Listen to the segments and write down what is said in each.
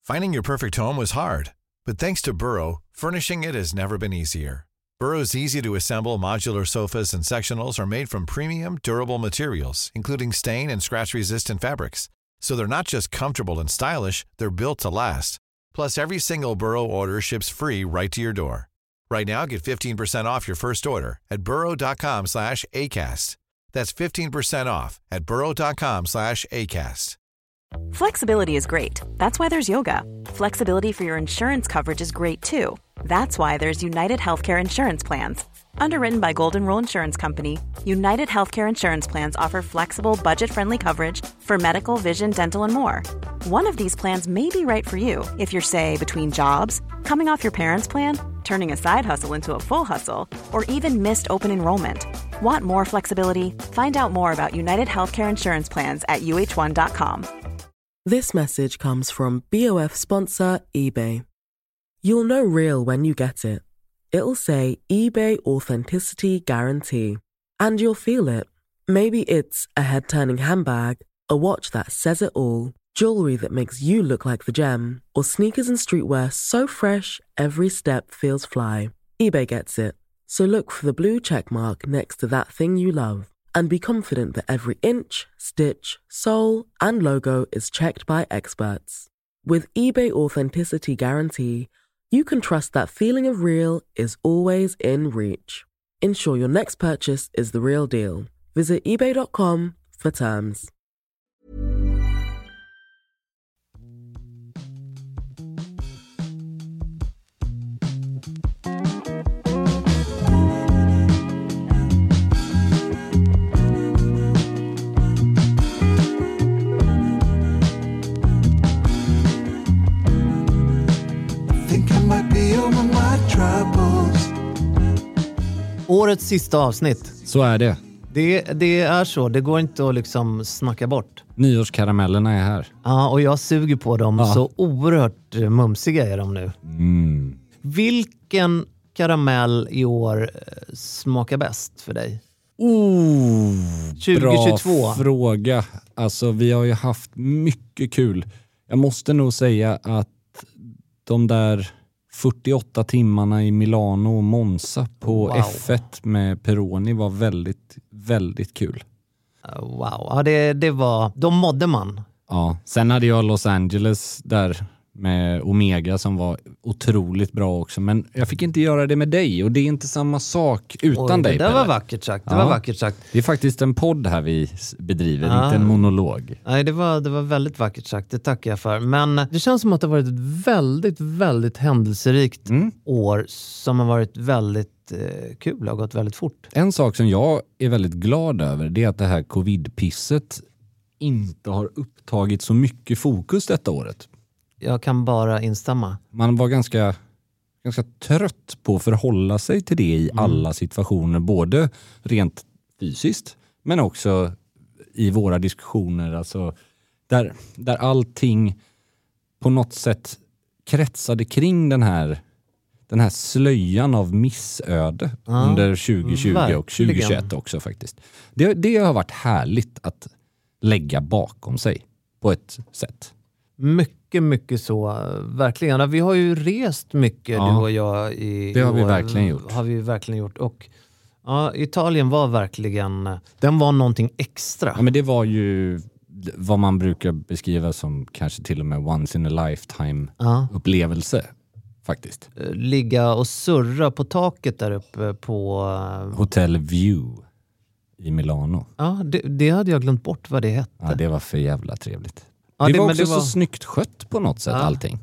Finding your perfect home was hard, but thanks to Burrow, furnishing it has never been easier. Burrow's easy-to-assemble modular sofas and sectionals are made from premium, durable materials, including stain and scratch-resistant fabrics. So they're not just comfortable and stylish, they're built to last. Plus, every single Burrow order ships free right to your door. Right now, get 15% off your first order at burrow.com/ACAST. That's 15% off at burrow.com/ACAST. Flexibility is great. That's why there's yoga. Flexibility for your insurance coverage is great too. That's why there's United Healthcare Insurance Plans. Underwritten by Golden Rule Insurance Company, United Healthcare Insurance Plans offer flexible, budget-friendly coverage for medical, vision, dental, and more. One of these plans may be right for you if you're, say, between jobs, coming off your parents' plan, turning a side hustle into a full hustle, or even missed open enrollment. Want more flexibility? Find out more about United Healthcare Insurance Plans at uh1.com. This message comes from BOF sponsor eBay. You'll know real when you get it. It'll say eBay Authenticity Guarantee. And you'll feel it. Maybe it's a head-turning handbag, a watch that says it all, jewelry that makes you look like the gem, or sneakers and streetwear so fresh every step feels fly. eBay gets it. So look for the blue check mark next to that thing you love. And be confident that every inch, stitch, sole, and logo is checked by experts. With eBay Authenticity Guarantee, you can trust that feeling of real is always in reach. Ensure your next purchase is the real deal. Visit ebay.com for terms. Årets sista avsnitt. Så är det. Det är så. Det går inte att liksom snacka bort. Nyårskaramellerna är här. Ja, och jag suger på dem. Ja. Så oerhört mumsiga är de nu. Mm. Vilken karamell i år smakar bäst för dig? 2022. Bra fråga. Alltså, vi har ju haft mycket kul. Jag måste nog säga att de där 48 timmarna i Milano och Monza på F1 med Peroni var väldigt, väldigt kul. Wow, ja, det var... De mådde man. Ja, sen hade jag Los Angeles där med Omega som var otroligt bra också. Men jag fick inte göra det med dig och det är inte samma sak utan dig. Det var vackert sagt. Det var vackert sagt. Det är faktiskt en podd här vi bedriver, inte en monolog. Nej, det var väldigt vackert sagt. Det tackar jag för. Men det känns som att det har varit ett väldigt, väldigt händelserikt år som har varit väldigt kul och har gått väldigt fort. En sak som jag är väldigt glad över det är att det här covid-pisset inte har upptagit så mycket fokus detta året. Jag kan bara instämma. Man var ganska trött på att förhålla sig till det i alla situationer. Både rent fysiskt men också i våra diskussioner. Alltså, där allting på något sätt kretsade kring den här slöjan av missöde under 2020 verkligen. Och 2021 också faktiskt. Det har varit härligt att lägga bakom sig på ett sätt. Mycket så. Verkligen. Vi har ju rest mycket, du och jag. Det har vi verkligen gjort. Har vi verkligen gjort. Och Italien var verkligen... Den var någonting extra. Ja, men det var ju vad man brukar beskriva som kanske till och med once in a lifetime upplevelse. Faktiskt. Ligga och surra på taket där uppe på... Hotel View i Milano. Ja, det hade jag glömt bort vad det hette. Ja, det var för jävla trevligt. Ja, det var också så snyggt skött på något sätt allting.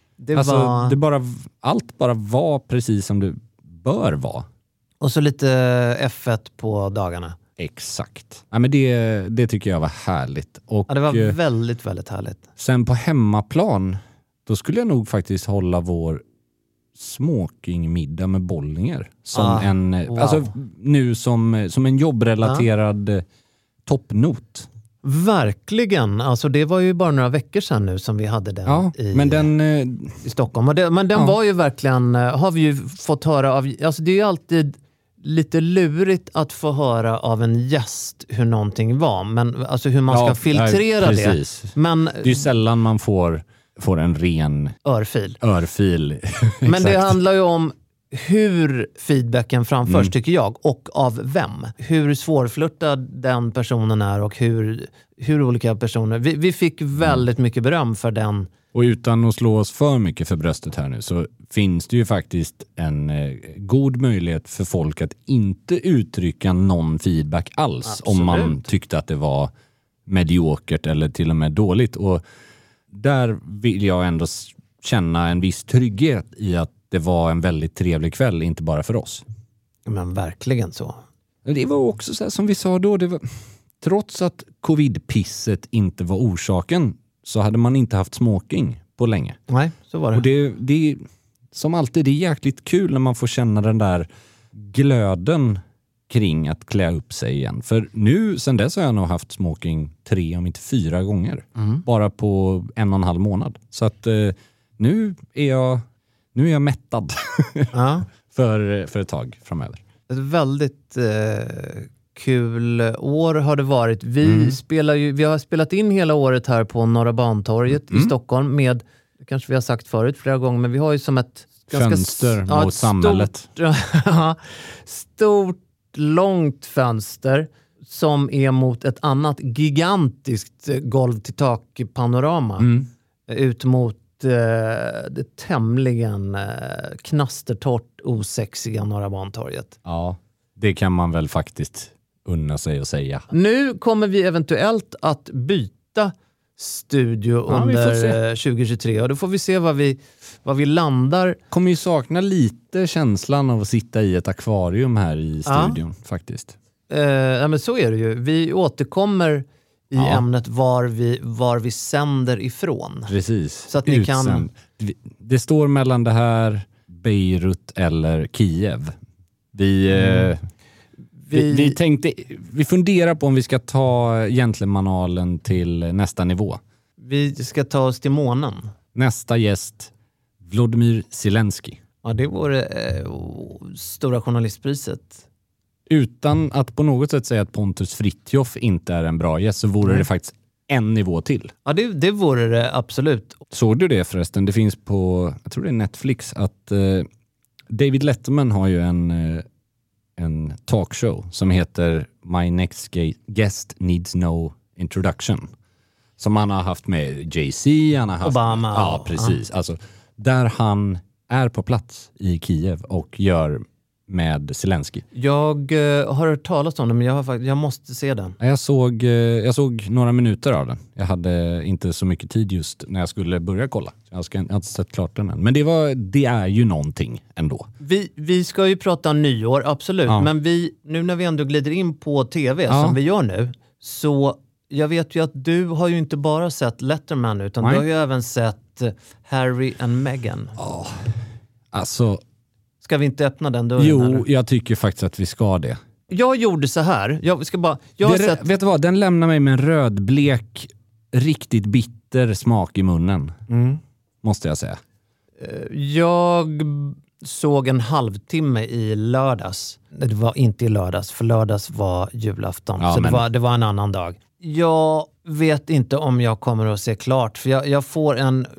Allt bara var precis som det bör vara. Och så lite F1 på dagarna. Exakt. Ja, men det tycker jag var härligt. Och det var väldigt, väldigt härligt. Sen på hemmaplan, då skulle jag nog faktiskt hålla vår smokingmiddag med bollingar. Som alltså nu som en jobbrelaterad toppnot. Verkligen. Alltså det var ju bara några veckor sedan nu som vi hade den i Stockholm. Men den var ju verkligen, har vi ju fått höra av, alltså det är ju alltid lite lurigt att få höra av en gäst hur någonting var. Men alltså hur man ska filtrera det. Men det är ju sällan man får får en ren örfil. Men det handlar ju om hur feedbacken framförs tycker jag, och av vem. Hur svårflörtad den personen är och hur olika personer... Vi fick väldigt mycket beröm för den. Och utan att slå oss för mycket för bröstet här nu så finns det ju faktiskt en god möjlighet för folk att inte uttrycka någon feedback alls. Absolut. Om man tyckte att det var mediokert eller till och med dåligt. Och där vill jag ändå känna en viss trygghet i att det var en väldigt trevlig kväll, inte bara för oss. Men verkligen så. Det var också så här, som vi sa då, det var, trots att covid-pisset inte var orsaken så hade man inte haft smoking på länge. Nej, så var det. Och det som alltid, det är jäkligt kul när man får känna den där glöden kring att klä upp sig igen. För nu, sen dess har jag nog haft smoking 3 om inte 4 gånger. Bara på 1,5 månad. Så att nu är jag mättad för ett tag framöver. Ett väldigt kul år har det varit. Vi har spelat in hela året här på Norra Bantorget i Stockholm med, kanske vi har sagt förut flera gånger, men vi har ju som ett fönster mot samhället. Stort, långt fönster som är mot ett annat gigantiskt golv till tak panorama ut mot det tämligen knastertorrt osexiga Norra Bantorget. Ja, det kan man väl faktiskt unna sig att säga. Nu kommer vi eventuellt att byta studio under 2023 och då får vi se vad vi landar. Kommer ju sakna lite känslan av att sitta i ett akvarium här i studion faktiskt. Ja, men så är det ju. Vi återkommer i ämnet var vi sänder ifrån. Precis. Så att ni kan... Det står mellan det här Beirut eller Kiev. Vi funderar på om vi ska ta Gentlemanalen till nästa nivå. Vi ska ta oss till månen. Nästa gäst, Volodymyr Zelensky. Ja, det vore stora journalistpriset. Utan att på något sätt säga att Pontus Fritjof inte är en bra gäst så vore det faktiskt en nivå till. Ja, det vore det absolut. Såg du det förresten? Det finns på, jag tror det är Netflix, att David Letterman har ju en talkshow som heter My Next Guest Needs No Introduction. Som han har haft med Jay-Z, han har haft Obama. Ja, precis. Alltså, där han är på plats i Kiev och gör med Zelensky. Jag har hört talas om det, men jag måste se den. Jag såg några minuter av den. Jag hade inte så mycket tid just när jag skulle börja kolla. Jag har inte sett klart den än. Men det är ju någonting ändå. Vi ska ju prata nyår, absolut. Ja. Men nu när vi ändå glider in på tv som vi gör nu, så jag vet ju att du har ju inte bara sett Letterman utan du har ju även sett Harry and Meghan. Ja, alltså... Ska vi inte öppna den dörren? Jo, eller? Jag tycker faktiskt att vi ska det. Jag gjorde så här. Vet du vad? Den lämnar mig med en rödblek, riktigt bitter smak i munnen. Måste jag säga. Jag såg en halvtimme i lördags. Det var inte i lördags, för lördags var julafton. Ja, så det var en annan dag. Jag vet inte om jag kommer att se klart. För jag får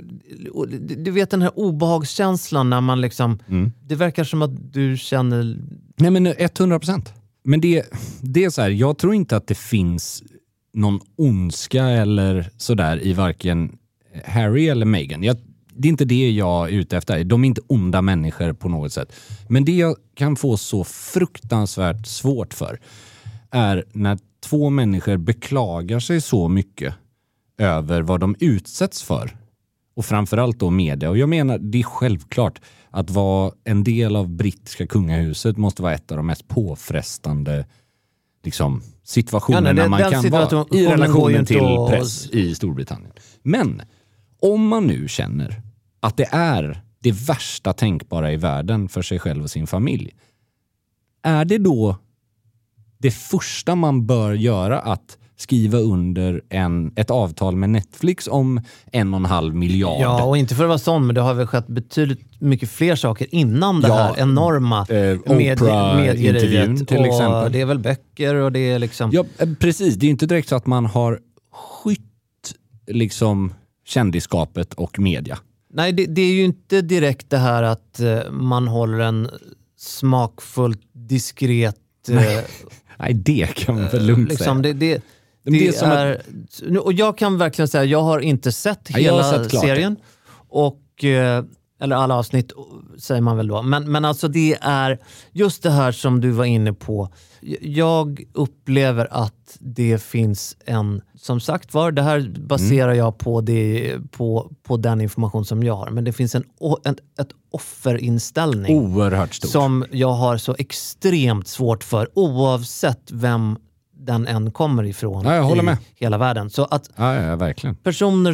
du vet den här obehagskänslan när man liksom... Det verkar som att du känner... Nej, men 100%. Men det är så här, jag tror inte att det finns någon ondska eller sådär i varken Harry eller Meghan. Det är inte det jag är ute efter. De är inte onda människor på något sätt. Men det jag kan få så fruktansvärt svårt för är när 2 människor beklagar sig så mycket över vad de utsätts för. Och framförallt då media. Och jag menar, det är självklart att vara en del av brittiska kungahuset måste vara ett av de mest påfrestande situationer när man kan vara i relationen till press i Storbritannien. Men om man nu känner att det är det värsta tänkbara i världen för sig själv och sin familj, är det då det första man bör göra att skriva under ett avtal med Netflix om 1,5 miljard? Ja, och inte för att vara sån, men det har väl skett betydligt mycket fler saker innan det här enorma Oprah-intervjun till exempel. Det är väl böcker och det är liksom... Ja, precis. Det är inte direkt så att man har skytt kändisskapet och media. Nej, det är ju inte direkt det här att man håller en smakfullt diskret... Nej, det kan man väl lugnt liksom, säga. Det är, och jag kan verkligen säga, jag har inte sett hela serien. Och, eller alla avsnitt säger man väl då. Men alltså det är just det här som du var inne på. Jag upplever att det finns en, som sagt var, det här baserar jag på den information som jag har. Men det finns ett offerinställning. Oerhört stort. Som jag har så extremt svårt för, oavsett vem den än kommer ifrån i hela världen. Så att verkligen. Personer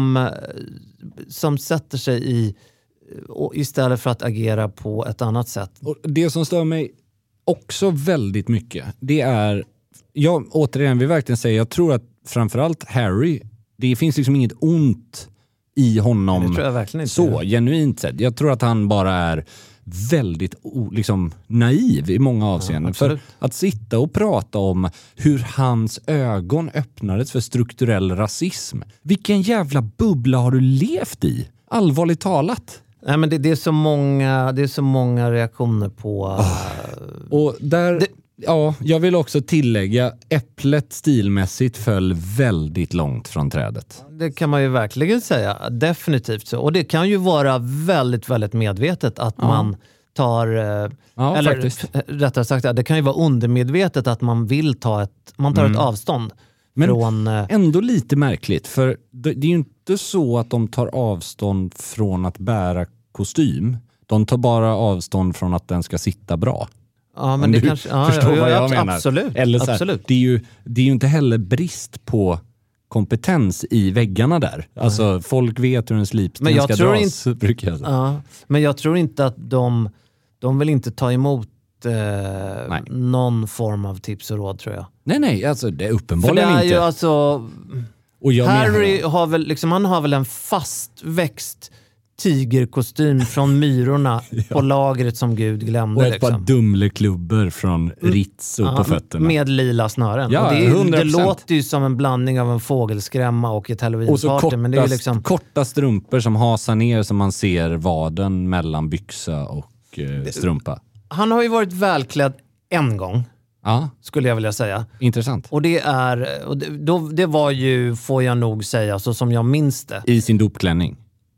som sätter sig i och istället för att agera på ett annat sätt. Och det som stör mig också väldigt mycket, det är, återigen vill verkligen säga, jag tror att framförallt Harry, det finns liksom inget ont i honom. Det tror jag verkligen inte. Så genuint sett. Jag tror att han bara är väldigt liksom naiv i många avseenden. För att sitta och prata om hur hans ögon öppnades för strukturell rasism. Vilken jävla bubbla har du levt i? Allvarligt talat. Nej, men det är så många reaktioner på... Och där... jag vill också tillägga, äpplet stilmässigt föll väldigt långt från trädet. Det kan man ju verkligen säga, definitivt så. Och det kan ju vara väldigt, väldigt medvetet att man tar, eller faktiskt. Rättare sagt, det kan ju vara undermedvetet att man vill ta ett avstånd. Men från, ändå lite märkligt, för det är ju inte så att de tar avstånd från att bära kostym. De tar bara avstånd från att den ska sitta bra. Ja, men det kanske... förstår vad jag menar. Absolut. Eller så här, absolut. Det är ju inte heller brist på kompetens i väggarna där. Alltså, folk vet hur en slipsten ska dras, brukar jag säga. Ja, men jag tror inte att de vill inte ta emot någon form av tips och råd, tror jag. Nej, alltså det är uppenbarligen inte. För det är ju alltså... Och Harry har väl liksom, han har väl en fastväxt tigerkostym från myrorna på lagret som Gud glömde. Och ett par dumleklubbor från Rizzo på fötterna. Med lila snören. Ja, och det låter ju som en blandning av en fågelskrämma och ett halloweenparty. Och så men det är liksom... korta strumpor som hasar ner så man ser vaden mellan byxa och strumpa. Han har ju varit välklädd en gång. Ja. Skulle jag vilja säga. Intressant. Och det var ju, får jag nog säga, så som jag minns det. I sin dopklänning.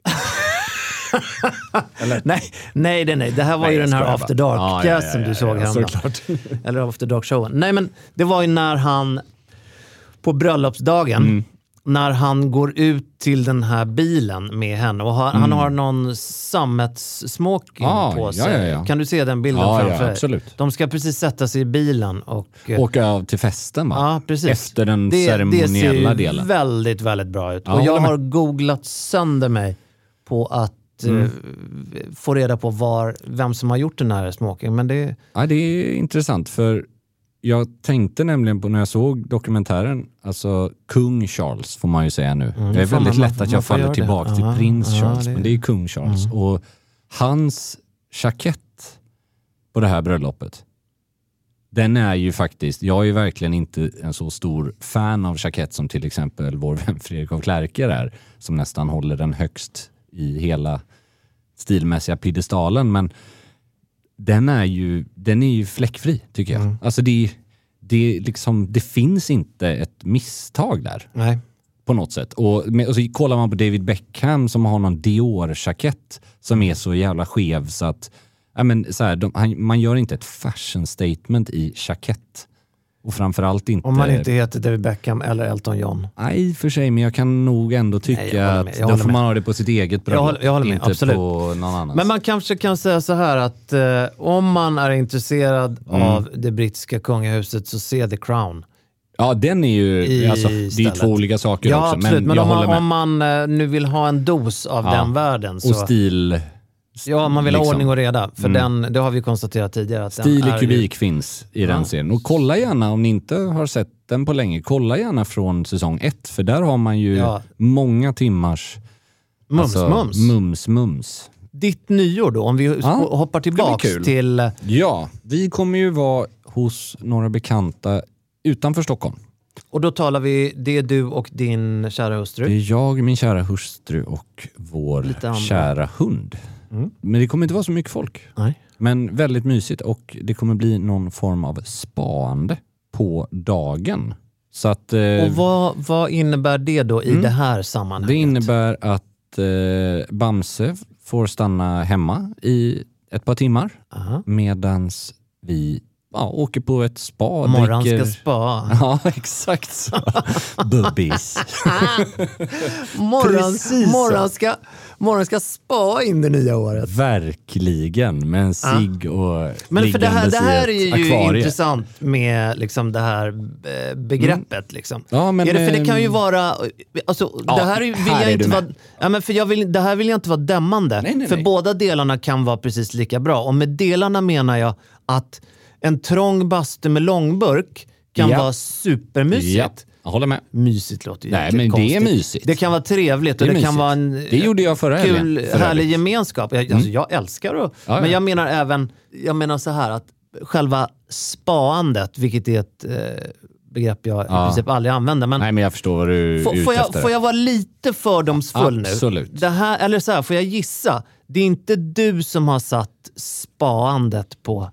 Nej. Det här var ju den här After Dark som du såg häromdagen. Eller After Dark-showen. Nej, men det var ju när han på bröllopsdagen, när han går ut till den här bilen med henne och han har någon sammetssmoking på sig. Ja. Kan du se den bilden framför dig? Absolut. De ska precis sätta sig i bilen och åka av till festen, va? Ja, precis. Efter den ceremoniella delen. Det ser väldigt, väldigt bra ut. Och jag har googlat sönder mig på att få reda på vem som har gjort den här smoking. Men det är intressant, för jag tänkte nämligen på när jag såg dokumentären, alltså kung Charles får man ju säga nu. Det är väldigt lätt att jag faller tillbaka till prins Charles, men det är kung Charles. Och hans jackett på det här bröllopet, den är ju faktiskt, jag är verkligen inte en så stor fan av jackett som till exempel vår vän Fredrik af Klerker är, som nästan håller den högst i hela stilmässiga piedestalen, men den är ju fläckfri, tycker jag. Alltså det finns inte ett misstag där. Nej. På något sätt. Och så kollar man på David Beckham som har någon Dior-jackett som är så jävla skev så att man gör inte ett fashion statement i jackett. Och framförallt inte... Om man inte heter David Beckham eller Elton John. Nej, för sig, men jag kan nog ändå tycka att då får man ha det på sitt eget bröllop. Jag håller med, inte absolut. På någon annans. Men man kanske kan säga så här att om man är intresserad av det brittiska kungahuset, så se The Crown. Ja, den är ju... det är ju två olika saker också. Absolut. Men om man nu vill ha en dos av den världen. Så, och stil... Ja, man vill ha ordning och reda. För det har vi konstaterat tidigare. Att stil i kubik finns i den serien. Och kolla gärna, om ni inte har sett den på länge, kolla gärna från säsong 1. För där har man ju många timmars... Mums. Ditt nyår då, om vi hoppar tillbaka till... Ja, vi kommer ju vara hos några bekanta utanför Stockholm. Och då talar vi, det är du och din kära hustru. Det är jag, min kära hustru och vår kära hund. Men det kommer inte vara så mycket folk. Nej. Men väldigt mysigt och det kommer bli någon form av spaande på dagen. Så att, och vad innebär det då i det här sammanhanget? Det innebär att Bamse får stanna hemma i ett par timmar. Medans vi åker på ett spa. Morgonska spa. Ja, exakt så. Bubbis. Morgonska spa in det nya året. Verkligen, med en cigg och men för det här är ju akvariet. Intressant med liksom det här begreppet. Liksom. Ja, men, för det kan ju vara... Alltså, det här vill jag inte vara... Ja, men det här vill jag inte vara dämmande. Nej. För båda delarna kan vara precis lika bra. Och med delarna menar jag att en trång bastu med långburk kan vara supermysigt. Ja, jag håller med. Mysigt låter ju Nej, men konstigt. Det är mysigt. Det kan vara trevligt och det kan vara en det gjorde jag förra kul, helgen, härlig gemenskap. Jag älskar det. Ja. Men jag menar så här att själva spaandet, vilket är ett begrepp jag i princip aldrig använder. Men nej, men jag förstår vad du är ute efter. Får jag vara lite fördomsfull nu? Absolut. Det här, eller så här, får jag gissa? Det är inte du som har satt spaandet på...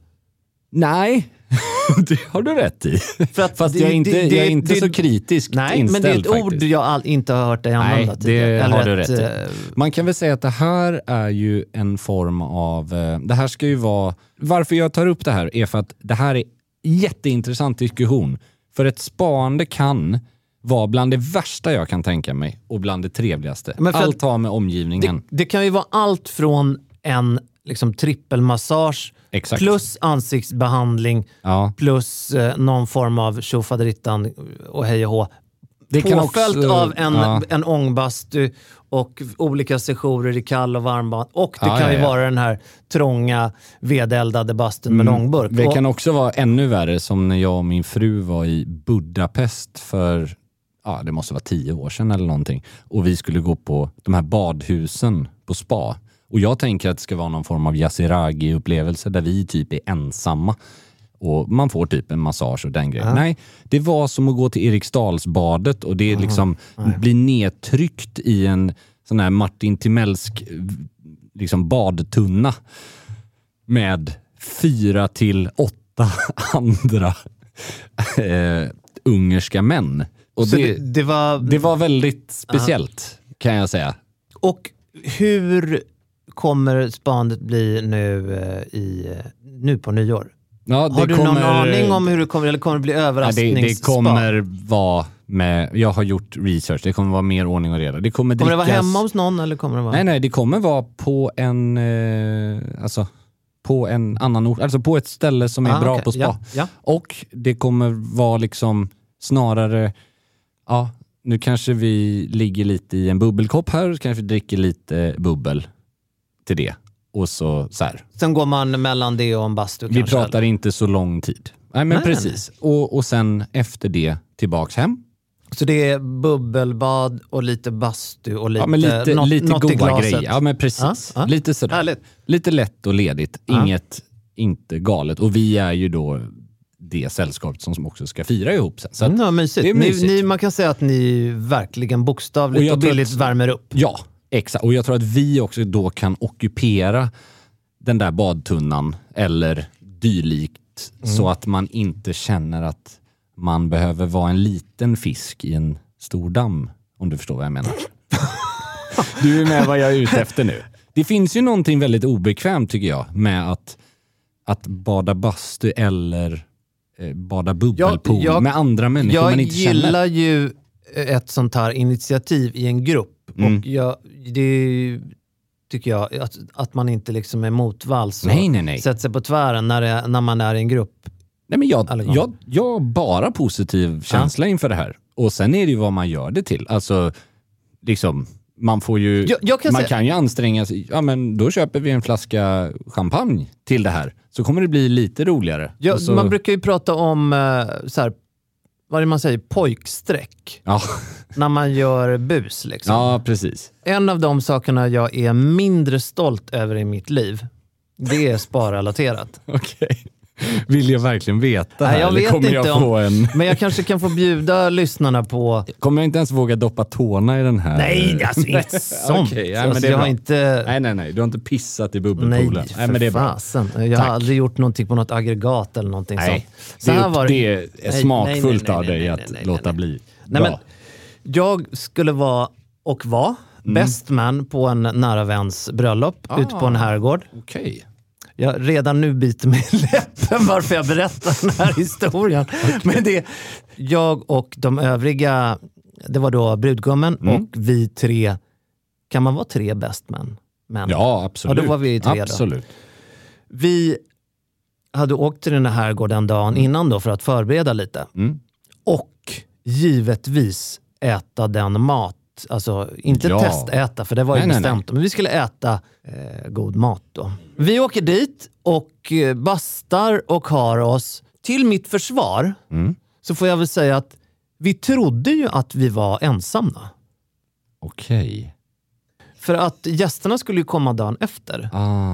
Nej, det har du rätt i. Fast jag är inte så kritiskt nej, inställd. Men det är ett faktiskt. ord jag inte har hört dig använda tidigare. Nej, det har du rätt i. Man kan väl säga att det här är ju en form av... det här ska ju vara... Varför jag tar upp det här är för att det här är jätteintressant diskussion. För ett sparande kan vara bland det värsta jag kan tänka mig och bland det trevligaste. Allt har med omgivningen. Det kan ju vara allt från en liksom trippelmassage. Exakt. Plus ansiktsbehandling, plus någon form av tjofaderittan och hej och hå. Det kan påföljt också, av en ångbastu och olika sessioner i kall- och varmbad. Och det kan ju vara den här trånga, vedeldade bastun med långburk. Det kan också vara ännu värre, som när jag och min fru var i Budapest för, det måste vara 10 år sedan eller någonting. Och vi skulle gå på de här badhusen på spa. Och jag tänker att det ska vara någon form av Yasiragi-upplevelse där vi typ är ensamma. Och man får typ en massage och den grejen. Nej, det var som att gå till Eriksdalsbadet och det liksom blir nedtryckt i en sån här Martin Timellsk liksom badtunna med 4 till 8 andra ungerska män. Och det var väldigt speciellt, kan jag säga. Och hur kommer spandet bli nu på nyår? Ja, har du någon aning om hur det kommer, eller kommer det bli överraskningsspa? Det kommer vara med, jag har gjort research, det kommer vara mer ordning och reda. Det kommer det vara hemma hos någon eller kommer det vara? Nej, det kommer vara på en på en annan ort, alltså på ett ställe som är bra på spa. Ja. Och det kommer vara liksom snarare, nu kanske vi ligger lite i en bubbelkopp här och kanske dricker lite bubbel till det. Och så här. Sen går man mellan det och en bastu. Vi pratar inte så lång tid. Nej, men precis. Och sen efter det tillbaks hem. Så det är bubbelbad och lite bastu och lite, lite något goda grejer. Ja, men precis. Lite sådär. Härligt. Lite lätt och ledigt. Inte galet. Och vi är ju då det sällskapet som också ska fira ihop sen. Så mysigt. Det är mysigt. Man kan säga att ni verkligen bokstavligt och billigt värmer upp. Ja, exakt. Och jag tror att vi också då kan ockupera den där badtunnan eller dylikt så att man inte känner att man behöver vara en liten fisk i en stor damm, om du förstår vad jag menar. Du är med vad jag är ute efter nu. Det finns ju någonting väldigt obekvämt tycker jag med att bada bastu eller bada bubbelpool med andra människor man inte känner. Jag gillar ju ett sånt här initiativ i en grupp. Och det tycker jag att man inte liksom är motvalls och sätter sig på tvären när man är i en grupp. Nej, men jag har bara positiv känsla inför det här. Och sen är det ju vad man gör det till. Alltså, liksom, man får ju... kan ju anstränga sig. Ja, men då köper vi en flaska champagne till det här. Så kommer det bli lite roligare. Ja, man brukar ju prata om så här, vad är det man säger? Pojksträck. Ja. När man gör bus liksom. Ja, precis. En av de sakerna jag är mindre stolt över i mitt liv, det är sparrelaterat. Okej. Vill jag verkligen veta här? Nej, jag vet kommer inte jag få en... Men jag kanske kan få bjuda lyssnarna på... Kommer jag inte ens våga doppa tårna i den här? Nej, alltså inte sånt. Okej, ja, alltså, men det är jag bra. har inte... Nej. Du har inte pissat i bubbelpoolen. Nej, men det är bra. Fasen. Jag har aldrig gjort någonting på något aggregat eller någonting Nej, sånt. Så här var det är smakfullt av dig att låta bli. Nej, men jag skulle vara och vara best man på en nära väns bröllop ute på en herrgård. Okej. Jag redan nu biter mig i läppen varför jag berättar den här historien. Men det, jag och de övriga, det var då brudgummen och vi 3, kan man vara 3 best man? Ja, absolut. Ja, då var vi 3 absolut. då. Vi hade åkt till den här herrgården dagen innan då för att förbereda lite. Och givetvis äta den mat. Alltså inte testäta, för det var ju bestämt. Men vi skulle äta god mat då. Vi åker dit och bastar och har oss. Till mitt försvar så får jag väl säga att vi trodde ju att vi var ensamma. Okej. För att gästerna skulle ju komma dagen efter.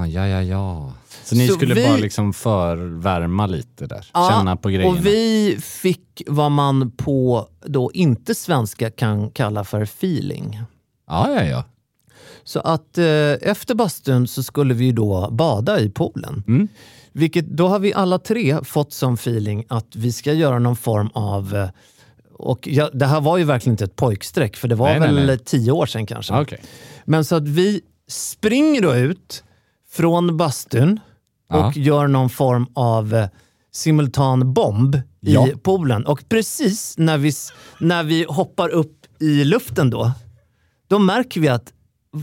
Ja. Så ni skulle bara liksom förvärma lite där. Känna på grejerna. Och vi fick vad man på då inte svenska kan kalla för feeling. Ja. Så att efter bastun så skulle vi då bada i poolen. Vilket då har vi alla 3 fått som feeling att vi ska göra någon form av... Och det här var ju verkligen inte ett pojksträck, för det var väl 10 år sedan kanske. Okay. Men så att vi springer då ut från bastun och gör någon form av simultan bomb i poolen. Och precis när vi hoppar upp i luften då märker vi att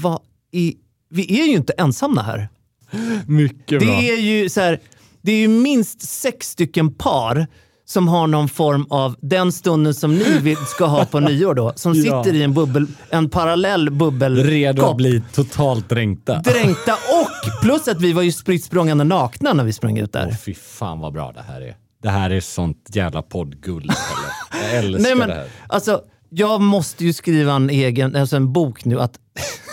vi är ju inte ensamma här. Mycket bra. Det är ju så här, det är ju minst 6 stycken par som har någon form av den stunden som ni ska ha på nyår då, som sitter i en parallell bubbelkopp. Redo att bli totalt dränkta. Och plus att vi var ju spritt språngande nakna när vi sprang ut där. Fy fan vad bra det här är. Det här är sånt jävla poddguld. Jag älskar det här. Alltså, jag måste ju skriva en bok nu att...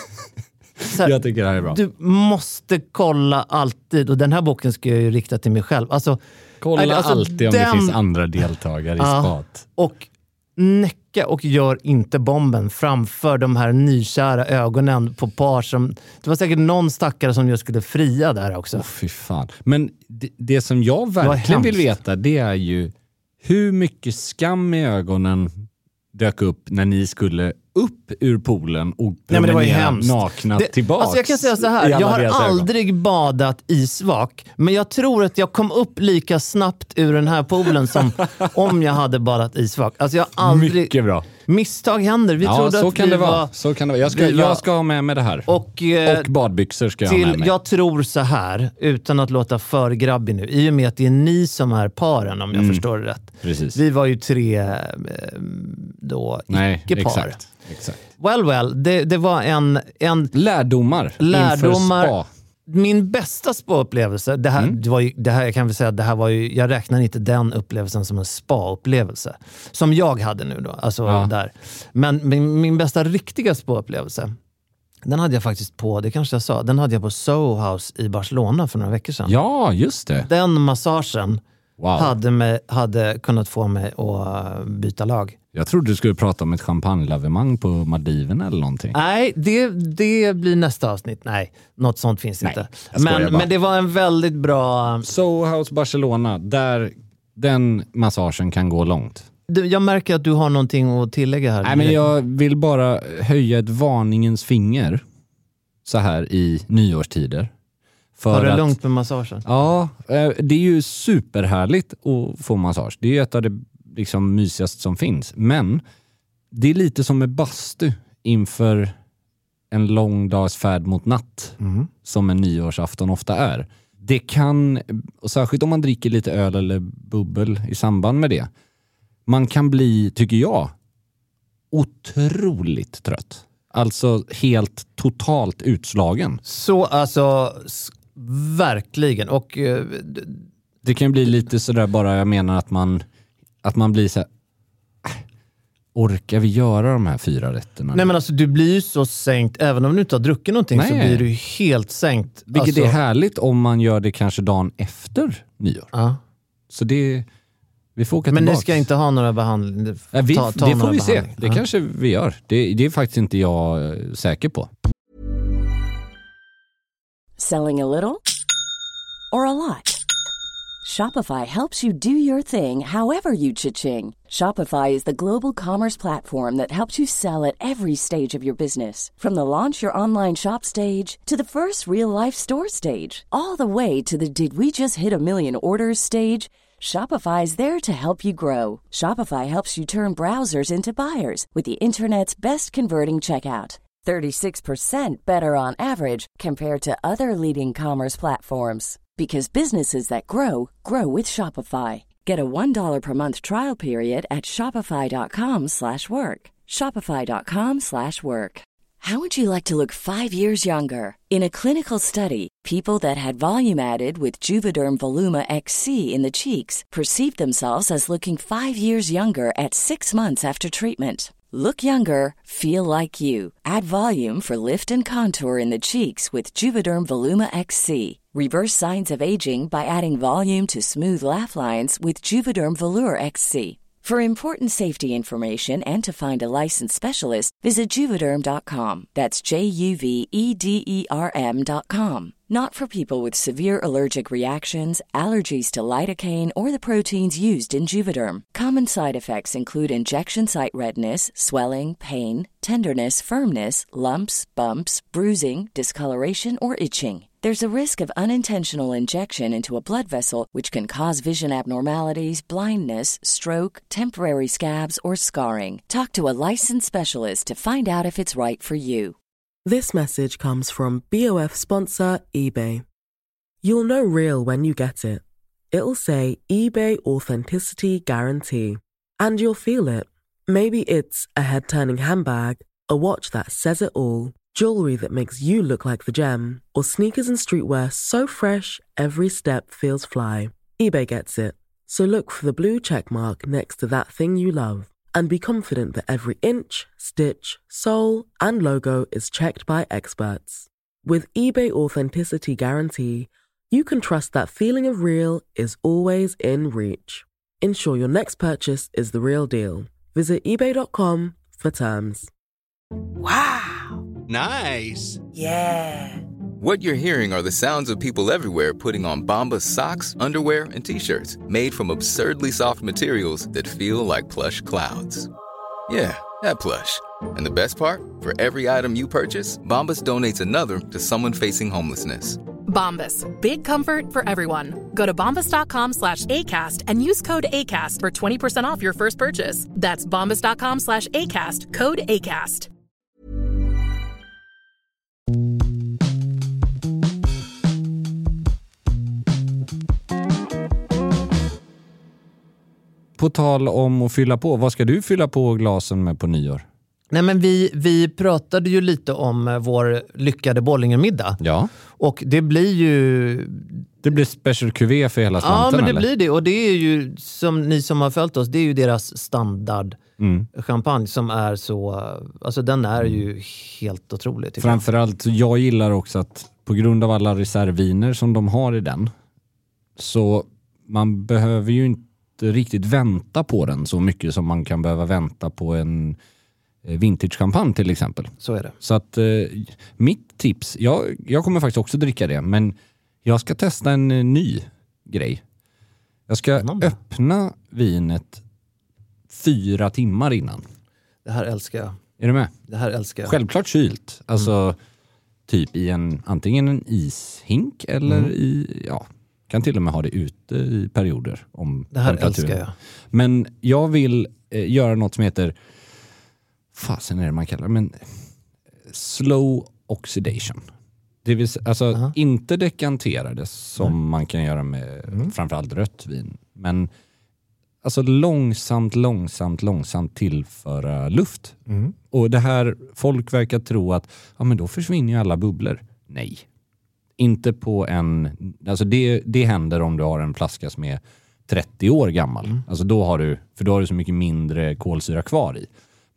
Här, jag tycker det här är bra. Du måste kolla alltid, och den här boken ska jag ju rikta till mig själv. Alltså, kolla alltid om det finns andra deltagare i spat. Och näcka och gör inte bomben framför de här nykära ögonen på par som... Det var säkert någon stackare som jag skulle fria där också. Fy fan. Men det som jag verkligen vill veta, det är ju hur mycket skam i ögonen dök upp när ni skulle upp ur poolen och promenera nakna tillbaka. Alltså jag kan säga så här, jag har aldrig badat isvak, men jag tror att jag kom upp lika snabbt ur den här poolen som om jag hade badat isvak. Alltså jag har aldrig... Mycket bra. Misstag händer. Vi trodde så att kan vi det var... vara. Så kan det vara. Jag ska ha med mig det här. Och badbyxor ska jag ha med mig. Jag tror så här, utan att låta för grabbig nu, i och med att det är ni som är paren, om jag förstår det rätt. Precis. Vi var ju 3 då icke-par. Exakt. Well, det var en lärdomar inför spa. Min bästa spa-upplevelse, det här jag kan väl säga att det här var ju, jag räknar inte den upplevelsen som en spa-upplevelse som jag hade nu då, alltså där. Men min bästa riktiga spa-upplevelse, den hade jag faktiskt på, det kanske jag sa, den hade jag på Soho House i Barcelona för några veckor sedan. Ja, just det. Den massagen hade kunnat få mig att byta lag. Jag trodde du skulle prata om ett champagne-lavemang på Maldiverna eller någonting. Nej, det blir nästa avsnitt. Nej, något sånt finns inte. Men det var en väldigt bra... Soho House Barcelona, där den massagen kan gå långt. Jag märker att du har någonting att tillägga här. Nej, men jag vill bara höja ett varningens finger så här i nyårstider. Har det lugnt med massagen? Ja, det är ju superhärligt att få massage. Det är ju ett av det liksom mysigast som finns. Men det är lite som med bastu inför en lång dags färd mot natt som en nyårsafton ofta är. Det kan, och särskilt om man dricker lite öl eller bubbel i samband med det, man kan bli, tycker jag, otroligt trött. Alltså helt totalt utslagen. Så alltså verkligen. Och det kan bli lite sådär bara, jag menar att man blir så här, orkar vi göra de här 4 rätterna? Nej, men alltså du blir ju så sänkt, även om du inte har druckit någonting. Nej. Så blir du helt sänkt. Vilket är härligt om man gör det kanske dagen efter nyår. Så det... Vi får åka men tillbaks. Ni ska inte ha några behandlingar? Det får vi se. Det kanske vi gör. Det är faktiskt inte jag säker på. Selling a little or a lot? Shopify helps you do your thing however you cha-ching. Shopify is the global commerce platform that helps you sell at every stage of your business. From the launch your online shop stage to the first real-life store stage. All the way to the did we just hit a million orders stage. Shopify is there to help you grow. Shopify helps you turn browsers into buyers with the internet's best converting checkout. 36% better on average compared to other leading commerce platforms. Because businesses that grow, grow with Shopify. Get a $1 per month trial period at shopify.com/work. Shopify.com/work. How would you like to look 5 years younger? In a clinical study, people that had volume added with Juvederm Voluma XC in the cheeks perceived themselves as looking 5 years younger at 6 months after treatment. Look younger, feel like you. Add volume for lift and contour in the cheeks with Juvederm Voluma XC. Reverse signs of aging by adding volume to smooth laugh lines with Juvederm Volure XC. For important safety information and to find a licensed specialist, visit Juvederm.com. That's JUVEDERM.com. Not for people with severe allergic reactions, allergies to lidocaine, or the proteins used in Juvederm. Common side effects include injection site redness, swelling, pain, tenderness, firmness, lumps, bumps, bruising, discoloration, or itching. There's a risk of unintentional injection into a blood vessel, which can cause vision abnormalities, blindness, stroke, temporary scabs, or scarring. Talk to a licensed specialist to find out if it's right for you. This message comes from BOF sponsor eBay. You'll know real when you get it. It'll say eBay Authenticity Guarantee. And you'll feel it. Maybe it's a head-turning handbag, a watch that says it all, jewelry that makes you look like the gem, or sneakers and streetwear so fresh every step feels fly. eBay gets it. So look for the blue check mark next to that thing you love. And be confident that every inch, stitch, sole, and logo is checked by experts. With eBay Authenticity Guarantee, you can trust that feeling of real is always in reach. Ensure your next purchase is the real deal. Visit ebay.com for terms. Wow! Nice! Yeah! What you're hearing are the sounds of people everywhere putting on Bombas socks, underwear, and T-shirts made from absurdly soft materials that feel like plush clouds. Yeah, that plush. And the best part? For every item you purchase, Bombas donates another to someone facing homelessness. Bombas. Big comfort for everyone. Go to bombas.com/ACAST and use code ACAST for 20% off your first purchase. That's bombas.com/ACAST. Code ACAST. På tal om att fylla på, vad ska du fylla på glasen med på nyår? Nej, men vi pratade ju lite om vår lyckade Bollingemiddag. Ja. Och det blir ju... Det blir special cuvée för hela slanten. Ja, men det eller? blir det. Och det är ju, som ni som har följt oss, det är ju deras standard champagne som är så... Alltså den är ju helt otrolig. Framförallt, jag gillar också att på grund av alla reservviner som de har i den, så man behöver ju inte riktigt vänta på den så mycket som man kan behöva vänta på en vintage-champagne till exempel. Så är det. Så att mitt tips, jag kommer faktiskt också dricka det, men jag ska testa en ny grej. Jag ska öppna vinet 4 timmar innan. Det här älskar jag. Är du med? Det här älskar jag. Självklart kylt. Alltså typ i antingen en ishink eller kan till och med ha det ute i perioder om det här älskar jag. Men jag vill göra något som heter fasen är det man kallar det, men slow oxidation. Det vill säga, alltså inte dekanterade som man kan göra med framförallt rött vin, men alltså långsamt tillföra luft. Och det här, folk verkar tro att men då försvinner ju alla bubblor. Nej. Inte på alltså det händer om du har en flaska som är 30 år gammal. Alltså då har du så mycket mindre kolsyra kvar i.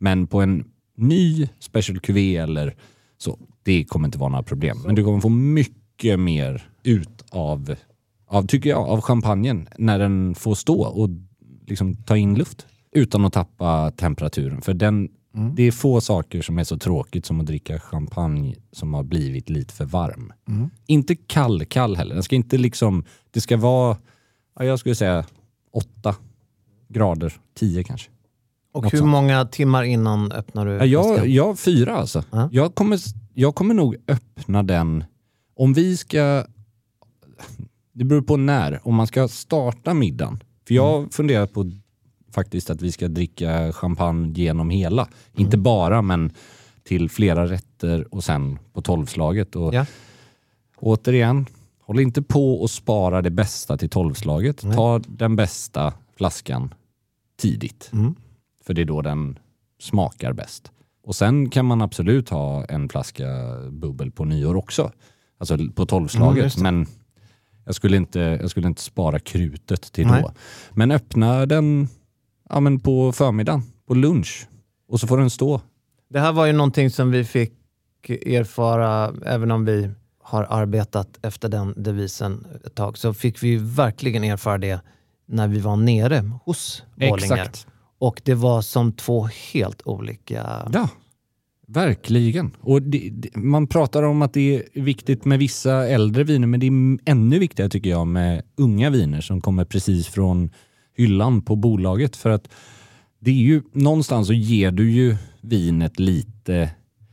Men på en ny special cuvée eller så, det kommer inte vara några problem. Men du kommer få mycket mer ut av tycker jag, av champagnen när den får stå och liksom ta in luft utan att tappa temperaturen. För det är få saker som är så tråkigt som att dricka champagne som har blivit lite för varm. Inte kall heller. Den ska inte liksom, det ska vara, jag skulle säga 8 grader, 10 kanske. Och hur många timmar innan öppnar du? Jag 4 alltså. Jag kommer nog öppna den om vi ska, det beror på när, om man ska starta middagen. För jag funderar på faktiskt att vi ska dricka champagne genom hela. Inte bara, men till flera rätter och sen på 12-slaget. Och återigen, håll inte på och spara det bästa till 12-slaget. Ta den bästa flaskan tidigt. För det är då den smakar bäst. Och sen kan man absolut ha en flaska bubbel på nyår också. Alltså på 12-slaget. Men jag skulle inte spara krutet till då. Men öppna den på förmiddagen, på lunch. Och så får den stå. Det här var ju någonting som vi fick erfara, även om vi har arbetat efter den devisen ett tag. Så fick vi verkligen erfara det när vi var nere hos Bollinger. Exakt. Och det var som 2 helt olika... Ja, verkligen. Och man pratar om att det är viktigt med vissa äldre viner, men det är ännu viktigare tycker jag med unga viner som kommer precis från hyllan på bolaget. För att det är ju, någonstans så ger du ju vinet lite...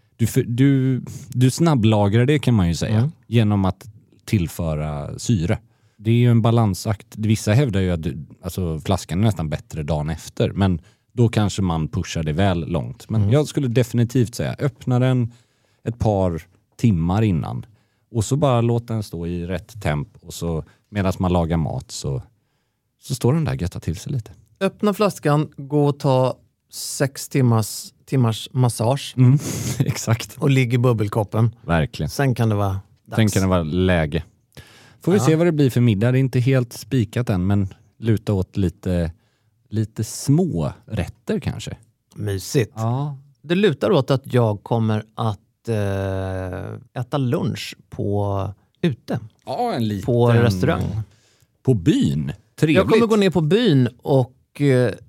Du snabblagrar det kan man ju säga, genom att tillföra syre. Det är ju en balansakt. Vissa hävdar ju att flaskan är nästan bättre dagen efter. Men då kanske man pushar det väl långt. Men jag skulle definitivt säga, öppna den ett par timmar innan. Och så bara låt den stå i rätt temp. Och så medan man lagar mat så står den där götta till sig lite. Öppna flaskan, gå och ta 6 timmars massage. Exakt. Och ligga i bubbelkoppen. Verkligen. Sen kan det vara dags. Sen kan det vara läge. Får vi se vad det blir för middag. Det är inte helt spikat än, men luta åt lite små rätter kanske. Mysigt. Ja. Det lutar åt att jag kommer att äta lunch ute. Ja, en liten... På restaurang. På byn. Trevligt. Jag kommer gå ner på byn och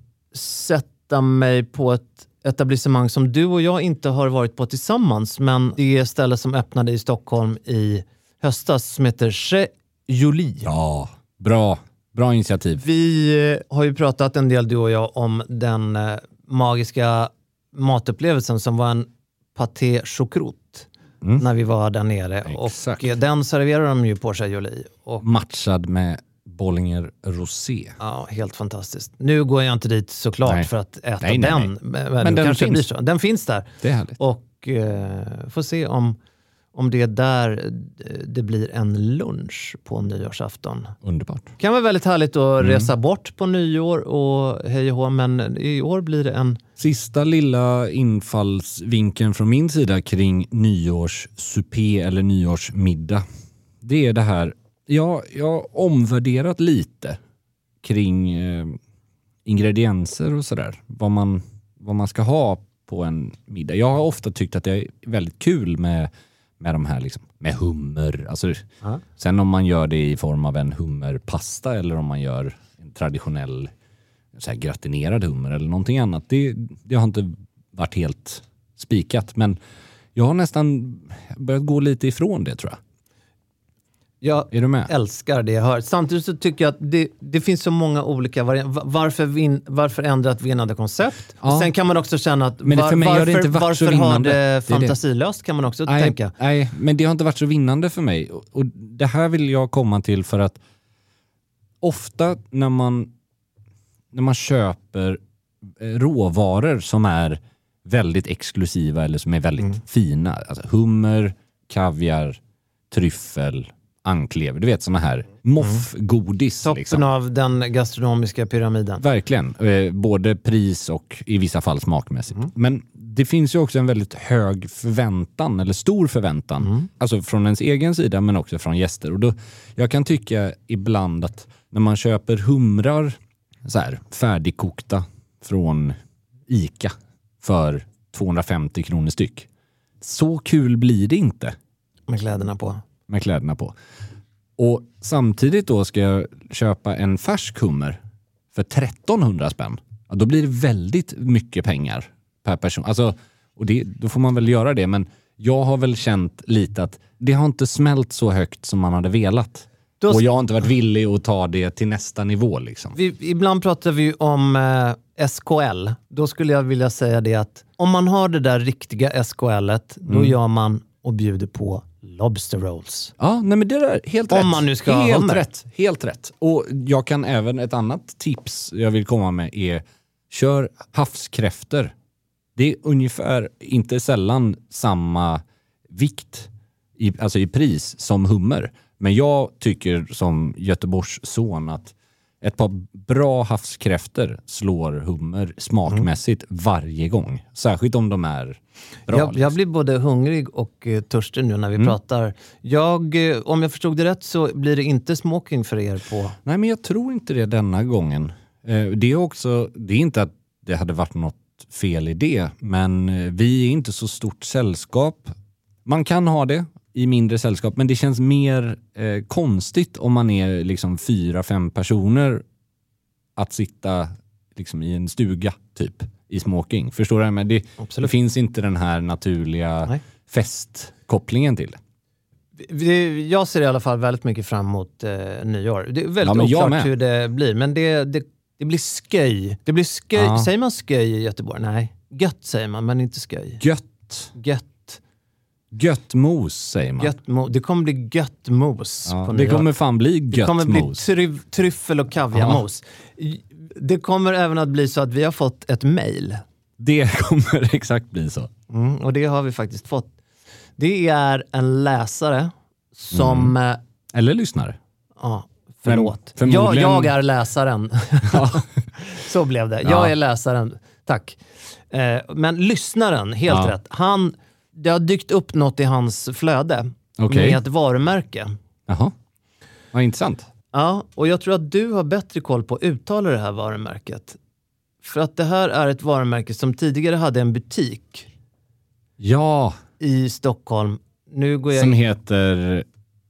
sätta mig på ett etablissemang som du och jag inte har varit på tillsammans. Men det är ställe som öppnade i Stockholm i höstas som heter Chez Jolie. Ja, bra initiativ. Vi har ju pratat en del, du och jag, om den magiska matupplevelsen som var en paté choucroute när vi var där nere. Exakt. Och den serverar de ju på Chez Jolie. Och matchad med Bollinger Rosé. Ja, helt fantastiskt. Nu går jag inte dit såklart för att äta den. Men den kanske finns. Blir så. Den finns där. Det är härligt. Och får se om det är där det blir en lunch på nyårsafton. Underbart. Kan vara väldigt härligt att resa bort på nyår och hej och hå, men i år blir det en... Sista lilla infallsvinkeln från min sida kring nyårssupé eller nyårsmiddag. Det är det här, jag har omvärderat lite kring ingredienser och sådär. Vad man ska ha på en middag. Jag har ofta tyckt att det är väldigt kul med de här liksom, med hummer. Alltså, sen om man gör det i form av en hummerpasta eller om man gör en traditionell så här, gratinerad hummer eller någonting annat. Det har inte varit helt spikat. Men jag har nästan börjat gå lite ifrån det, tror jag. Jag är du med? Älskar det jag hör. Samtidigt så tycker jag att det finns så många olika varianter. Varför ändra ett vinnande koncept? Ja. Och sen kan man också känna att varför ha det fantasilöst kan man också tänka. Nej, men det har inte varit så vinnande för mig. Och det här vill jag komma till för att ofta när man köper råvaror som är väldigt exklusiva eller som är väldigt fina. Alltså hummer, kaviar, tryffel, anklever, du vet såna här moffgodis. Toppen liksom. Av den gastronomiska pyramiden. Verkligen, både pris och i vissa fall smakmässigt. Men det finns ju också en väldigt hög förväntan, eller stor förväntan. Alltså från ens egen sida men också från gäster. Och då, jag kan tycka ibland att när man köper humrar så här, färdigkokta från ICA för 250 kronor styck. Så kul blir det inte. Med kläderna på. Och samtidigt då ska jag köpa en färsk hummer för 1300 spänn. Ja, då blir det väldigt mycket pengar per person. Alltså, och då får man väl göra det. Men jag har väl känt lite att det har inte smält så högt som man hade velat. Och jag har inte varit villig att ta det till nästa nivå. Liksom. Ibland pratar vi om SKL. Då skulle jag vilja säga det att om man har det där riktiga SKLet, då gör man och bjuder på lobster rolls. Ja, nej men det är helt rätt. Om man nu ska helt rätt. Och jag kan även, ett annat tips jag vill komma med är kör havskräftor. Det är ungefär, inte sällan samma vikt i pris som hummer. Men jag tycker som Göteborgs son att ett par bra havskräftor slår hummer smakmässigt varje gång. Särskilt om de är bra. Jag blir både hungrig och törstig nu när vi pratar. Om jag förstod det rätt så blir det inte smoking för er på... Nej, men jag tror inte det denna gången. Det är inte att det hade varit något fel i det. Men vi är inte så stort sällskap. Man kan ha det i mindre sällskap, men det känns mer konstigt om man är liksom 4-5 personer att sitta liksom i en stuga typ i smoking. Förstår du? Men det finns inte den här naturliga festkopplingen till det. Jag ser i alla fall väldigt mycket fram emot nyår. Det är väldigt oklart hur det blir, men det blir sköj. Det blir sköj. Ja. Säger man sköj i Göteborg? Nej. Gött säger man, men inte sköj. Gött. Göttmos säger man. Det kommer bli göttmos. Ja, det kommer fan bli göttmos. Det kommer bli tryffel och kaviarmos. Det kommer även att bli så att vi har fått ett mejl. Det kommer exakt bli så. Och det har vi faktiskt fått. Det är en läsare som... Eller lyssnare. Ja, förlåt. Jag är läsaren. Så blev det. Jag är läsaren. Tack. Men lyssnaren, helt rätt. Det har dykt upp något i hans flöde med ett varumärke. Jaha, vad intressant. Ja, och jag tror att du har bättre koll på att uttala det här varumärket. För att det här är ett varumärke som tidigare hade en butik. Ja. I Stockholm. Som heter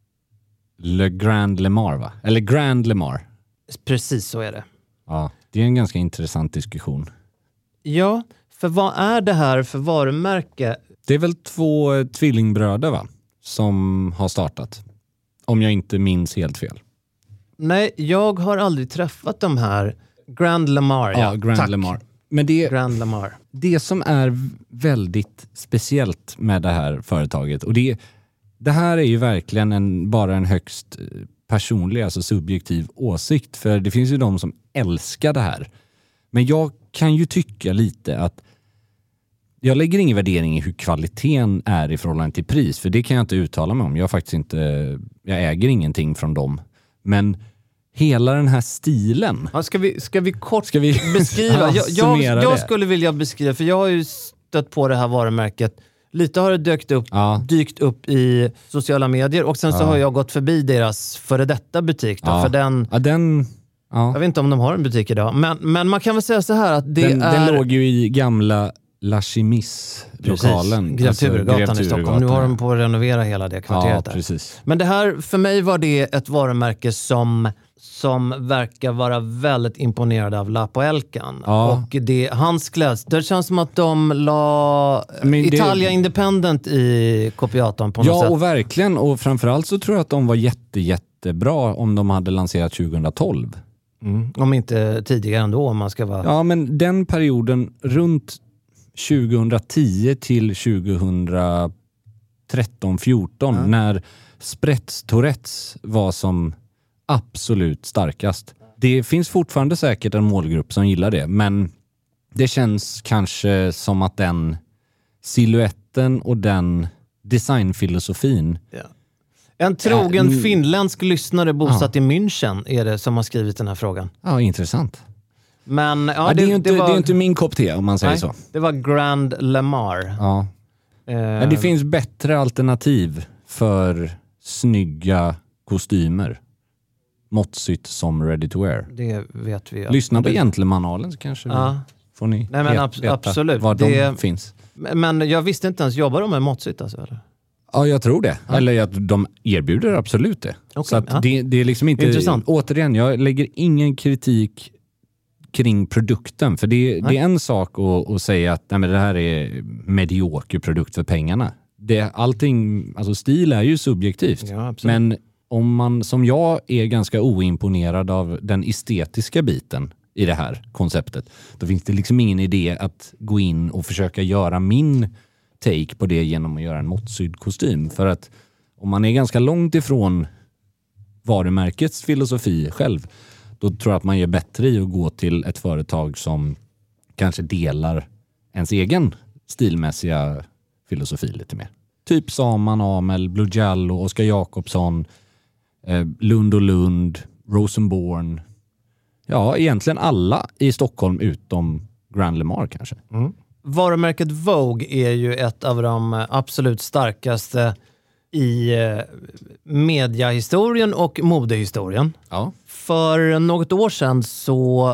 Le Grand Lemar, va? Eller Grand Lemar. Precis så är det. Ja, det är en ganska intressant diskussion. Ja, för vad är det här för varumärke? Det är väl 2 tvillingbröder, va? Som har startat. Om jag inte minns helt fel. Nej, jag har aldrig träffat de här. Grand Lemar. Ja, Grand Lemar. Men Grand Lemar. Det som är väldigt speciellt med det här företaget. Och det här är ju verkligen bara en högst personlig, alltså subjektiv åsikt. För det finns ju de som älskar det här. Men jag kan ju tycka lite att jag lägger ingen värdering i hur kvaliteten är i förhållande till pris. För det kan jag inte uttala mig om. Jag äger ingenting från dem. Men hela den här stilen. Ja, ska vi kort beskriva? Jag skulle vilja beskriva, för jag har ju stött på det här varumärket. Lite har det dykt upp i sociala medier. Och sen så har jag gått förbi deras före detta butik. Då, för jag vet inte om de har en butik idag. Men man kan väl säga så här att den låg ju i gamla La Chimis-lokalen. Grev Turegatan i Stockholm. Nu har de på att renovera hela det kvarteret där. Precis. Men det här, för mig var det ett varumärke som verkar vara väldigt imponerad av La Poelcan. Ja. Och hans kläds. Det känns som att de la Italia Independent i kopiatorn på något sätt. Ja, och verkligen. Och framförallt så tror jag att de var jättebra om de hade lanserat 2012. Om inte tidigare ändå, om man ska vara... Ja, men den perioden runt 2010 till 2013-14 när Spretz Tourettes var som absolut starkast. Det finns fortfarande säkert en målgrupp som gillar det, men det känns kanske som att den siluetten och den designfilosofin... Ja. En trogen finländsk lyssnare bosatt i München är det som har skrivit den här frågan. Ja, intressant. Men det är inte min kopp te, om man säger så. Det var Grand Lemar. Ja. Men det finns bättre alternativ för snygga kostymer. Måttsytt som ready to wear. Det vet vi. Lyssna på Gentlemanalen så kanske vi får ni veta absolut. var de finns. Men jag visste inte ens, jobbar de med Måttsytt alltså, eller? Ja, jag tror det. Ja. Eller att de erbjuder absolut det. Okay, så att det är liksom inte... Intressant. Återigen, jag lägger ingen kritik kring produkten. För det är en sak att säga att nej, men det här är medioker produkt för pengarna. Allting, alltså stil är ju subjektivt. Ja, men om man, som jag, är ganska oimponerad av den estetiska biten i det här konceptet, då finns det liksom ingen idé att gå in och försöka göra min take på det genom att göra en måttsydd kostym. För att om man är ganska långt ifrån varumärkets filosofi själv, då tror jag att man gör bättre i att gå till ett företag som kanske delar ens egen stilmässiga filosofi lite mer. Typ Saman, Amel, Blue Jallo, Oskar Jakobsson, Lund och Lund, Rosenborn. Ja, egentligen alla i Stockholm utom Grand Lemar kanske. Mm. Varumärket Vogue är ju ett av de absolut starkaste i mediahistorien och modehistorien. Ja. För något år sedan så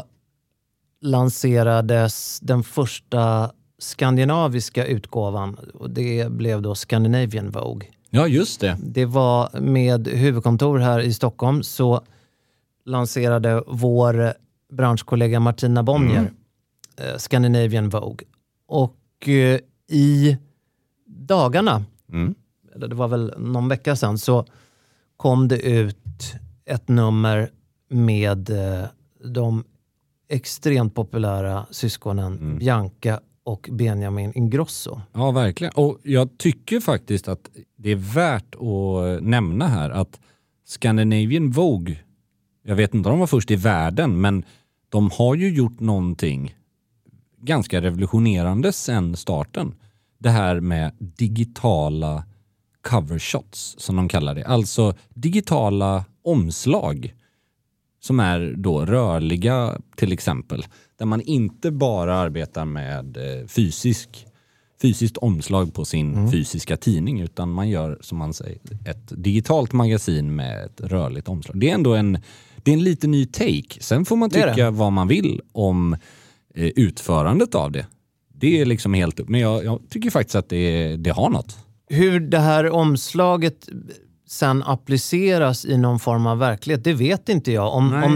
lanserades den första skandinaviska utgåvan och det blev då Scandinavian Vogue. Ja, just det. Det var med huvudkontor här i Stockholm, så lanserade vår branschkollega Martina Bonnier Scandinavian Vogue. Och i dagarna, eller det var väl någon vecka sedan, så kom det ut ett nummer med de extremt populära syskonen Bianca och Benjamin Ingrosso. Ja, verkligen. Och jag tycker faktiskt att det är värt att nämna här att Scandinavian Vogue, jag vet inte om de var först i världen, men de har ju gjort någonting ganska revolutionerande sedan starten. Det här med digitala cover shots som de kallar det. Alltså digitala omslag som är då rörliga till exempel. Där man inte bara arbetar med fysiskt omslag på sin fysiska tidning, utan man gör, som man säger, ett digitalt magasin med ett rörligt omslag. Det är ändå en lite ny take. Sen får man tycka vad man vill om utförandet av det. Det är liksom helt upp. Men jag tycker faktiskt att det har något. Hur det här omslaget sen appliceras i någon form av verklighet, det vet inte jag.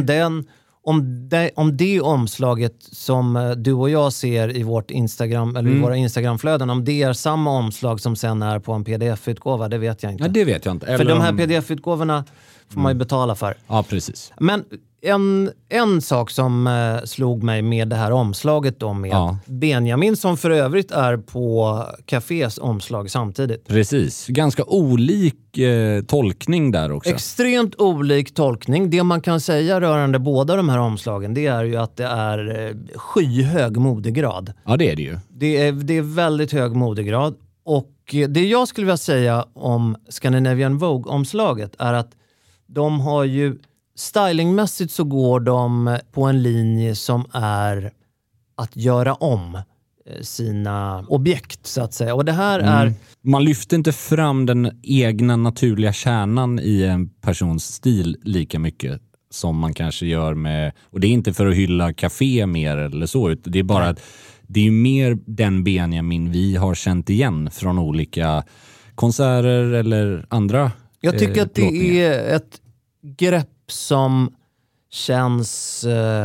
Om det omslaget som du och jag ser i vårt Instagram eller i våra Instagramflöden, om det är samma omslag som sen är på en pdf-utgåva, det vet jag inte. Ja, det vet jag inte. För de här pdf-utgåvorna får man ju betala för. Ja, precis. Men en sak som slog mig med det här omslaget då med Benjamin, som för övrigt är på Cafés omslag samtidigt. Precis. Ganska olik tolkning där också. Extremt olik tolkning. Det man kan säga rörande båda de här omslagen, det är ju att det är skyhög modegrad. Ja, det är det ju. Det är väldigt hög modegrad. Och det jag skulle vilja säga om Scandinavian Vogue-omslaget är att de har ju stylingmässigt så går de på en linje som är att göra om sina objekt så att säga. Och det här är... Man lyfter inte fram den egna naturliga kärnan i en persons stil lika mycket som man kanske gör med... Och det är inte för att hylla café mer eller så, utan det är bara att det är mer den Benjamin vi har känt igen från olika konserter eller andra Jag tycker att det är ett grepp som känns...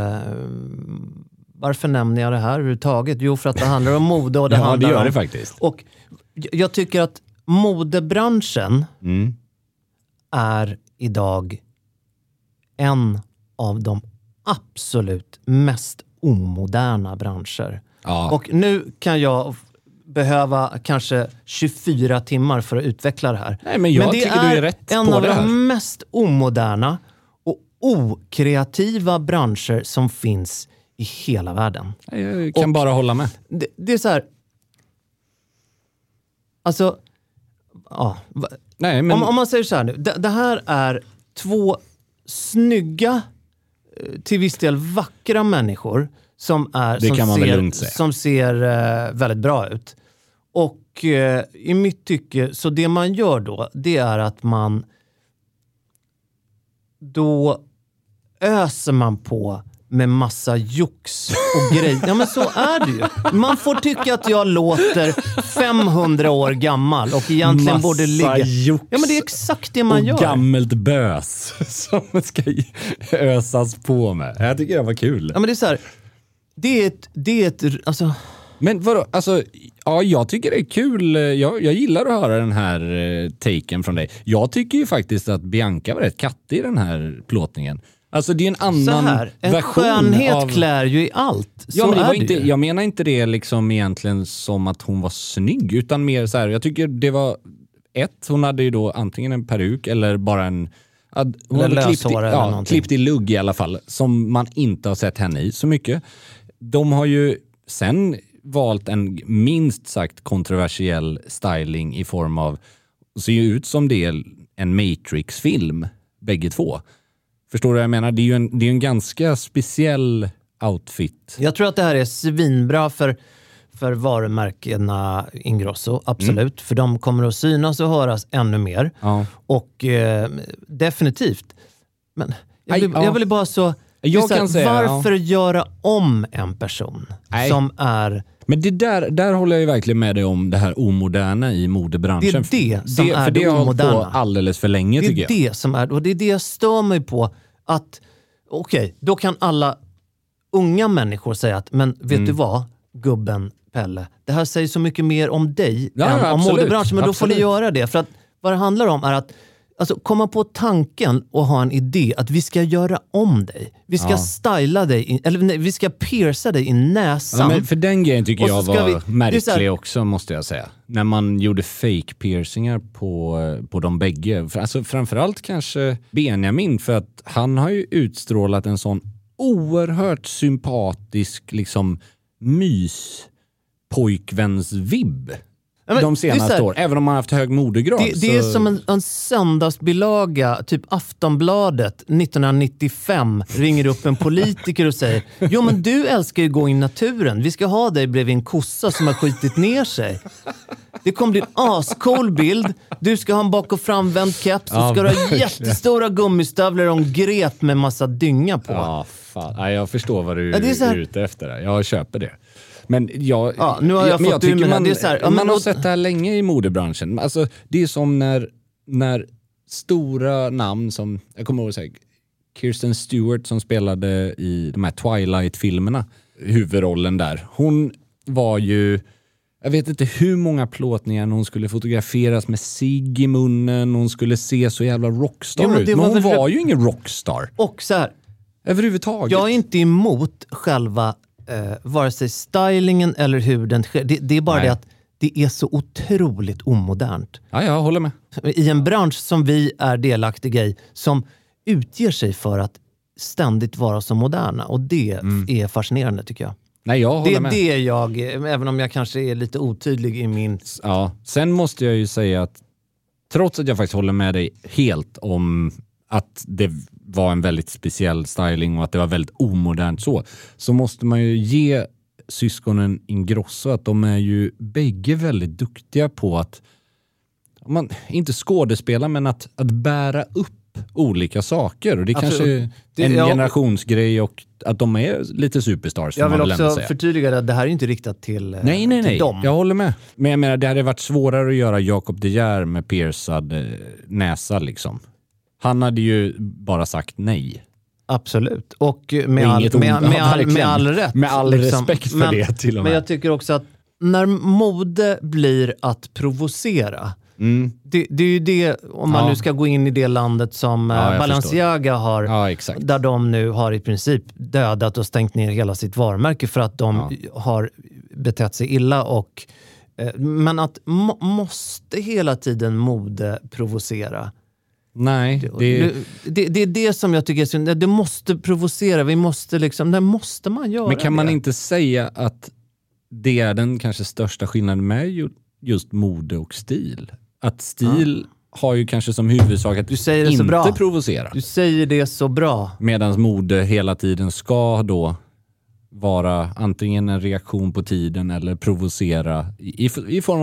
varför nämner jag det här överhuvudtaget? Jo, för att det handlar om mode och det handlar det gör om... det faktiskt. Och jag tycker att modebranschen är idag en av de absolut mest omoderna branscher. Ja. Och nu kan jag behöva kanske 24 timmar för att utveckla det här. Nej, men jag tycker du är rätt en på av det här. de mest omoderna och okreativa branscher som finns i hela världen. Jag kan bara hålla med. Det är så här... Alltså... Ja, Nej, men... om man säger så här nu. Det här är två snygga, till viss del vackra människor som ser väldigt bra ut. Och i mitt tycke, så det man gör då, det är att då öser man på med massa jox och grejer. Ja, men så är det ju. Man får tycka att jag låter 500 år gammal och egentligen massa borde ligga... Jox. Ja, men det är exakt det man gör. Och gammalt bös som ska ösas på med. Jag tycker det var kul. Ja, men det är så här... Det är ett alltså... Men vadå, alltså, ja, jag tycker det är kul. Jag gillar att höra den här taken från dig. Jag tycker ju faktiskt att Bianca var rätt kattig i den här plåtningen. Alltså det är en annan en version skönhet av... klär ju i allt. Så ja, men det är var det inte, ju. jag menar inte det liksom egentligen som att hon var snygg, utan mer så här, jag tycker det var hon hade ju då antingen en peruk eller bara en... Hon hade klippt i lugg i alla fall, som man inte har sett henne i så mycket. De har ju sen valt en minst sagt kontroversiell styling i form av, ser ju ut som det är en Matrix-film, bägge två. Förstår du vad jag menar? Det är ju en ganska speciell outfit. Jag tror att det här är svinbra för varumärkena Ingrosso, absolut. För de kommer att synas och höras ännu mer. Ja. Och definitivt. Men jag vill bara så... varför göra om en person som är... Men där håller jag ju verkligen med dig om det här omoderna i modebranschen. Det är det som är det har hållit omoderna. på alldeles för länge, tycker jag. Det är det som är... Och det är det jag stör mig på. Att, okej, då kan alla unga människor säga att, men vet du vad, gubben Pelle, det här säger så mycket mer om dig än om modebranschen. Men då får ni göra det. För att vad det handlar om är att alltså, komma på tanken och ha en idé att vi ska göra om dig. Vi ska styla dig, eller vi ska pierca dig i näsan. Ja, men för den grejen tycker jag var märklig också, måste jag säga. När man gjorde fake piercingar på de bägge. Alltså, framförallt kanske Benjamin, för att han har ju utstrålat en sån oerhört sympatisk liksom myspojkväns-vibb. De senaste år, även om man har haft hög modegrad. Det är som en söndagsbilaga, typ Aftonbladet 1995 ringer upp en politiker och säger, jo men du älskar ju gå i naturen, vi ska ha dig bredvid en kossa som har skitit ner sig. Det kommer bli en ascool bild, du ska ha en bak- och framvänd keps, du ska ha jättestora gummistövlar och en grep med massa dynga på. Ja, fan. Ja, jag förstår vad du är ute efter. Jag köper det. Men nu har jag fått tycker man har sett det här länge i modebranschen. Alltså, det är som när stora namn som, jag kommer ihåg så här, Kirsten Stewart som spelade i de här Twilight-filmerna, huvudrollen där. Hon var ju, jag vet inte hur många plåtningar hon skulle fotograferas med cigg i munnen, hon skulle se så jävla rockstar ut. Men hon var ju ingen rockstar. Och så här, överhuvudtaget. Jag är inte emot själva vare sig stylingen eller hur den sker. Det är bara det att det är så otroligt omodernt. Ja, jag håller med. I en bransch som vi är delaktiga i, som utger sig för att ständigt vara så moderna. Och det är fascinerande, tycker jag. Nej, jag håller med. Det är jag, även om jag kanske är lite otydlig i min... Ja, sen måste jag ju säga att trots att jag faktiskt håller med dig helt om att det var en väldigt speciell styling och att det var väldigt omodernt så måste man ju ge syskonen Ingrosso att de är ju bägge väldigt duktiga på att inte skådespela, men att bära upp olika saker. Och det är kanske en generationsgrej och att de är lite superstars. Jag vill också förtydliga att det här är inte riktat till Nej. dem. Jag håller med. Men jag menar, det hade varit svårare att göra Jacob De Geer med piercad näsa liksom. Han hade ju bara sagt nej. Absolut. Och med all rätt. Med all respekt för det till och med. Men jag tycker också att när mode blir att provocera, det är ju det, om man nu ska gå in i det landet som Balenciaga har, där de nu har i princip dödat och stängt ner hela sitt varumärke för att de har betett sig illa. Och men att måste hela tiden mode provocera. Nej, det är det som jag tycker är synd. Det måste provocera, vi måste liksom, det måste man göra. Men kan man inte säga att det är den kanske största skillnaden med just mode och stil? Att stil har ju kanske som huvudsak att du säger det inte så bra. Provocera. Du säger det så bra. Medan mode hela tiden ska då vara antingen en reaktion på tiden eller provocera i form av ett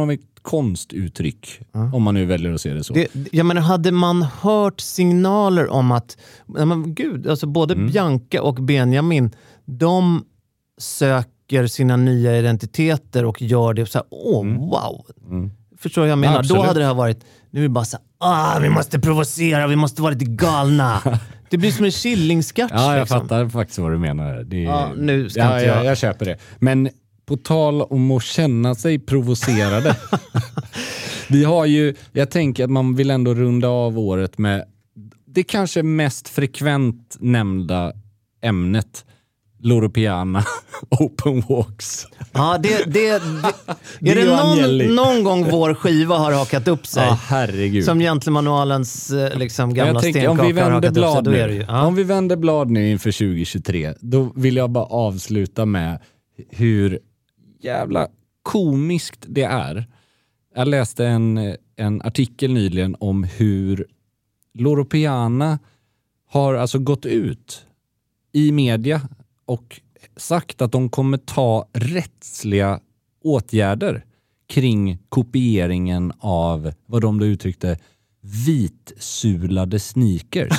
konstuttryck, om man nu väljer att se det så. Jag menar, hade man hört signaler om att alltså både Bianca och Benjamin, de söker sina nya identiteter och gör det så här, wow. Förstår jag menar? Då hade det här varit, nu är det bara så här, vi måste provocera, vi måste vara lite galna. Det blir som en chillingskatch. Ja, jag fattar faktiskt vad du menar. Nu ska inte jag köper det. Men på tal om att känna sig provocerade. Vi har ju, jag tänker att man vill ändå runda av året med det kanske mest frekvent nämnda ämnet. Loro Piana, open walks. Ja, det är det någon gång vår skiva har hakat upp sig? Ja, herregud. Som Gentlemanualens liksom gamla stenkaka har hakat upp sig, då är det ju. Om vi vänder blad nu inför 2023, då vill jag bara avsluta med hur jävla komiskt det är. Jag läste en artikel nyligen om hur Loro Piana har alltså gått ut i media och sagt att de kommer ta rättsliga åtgärder kring kopieringen av, vad de då uttryckte, vitsulade sneakers.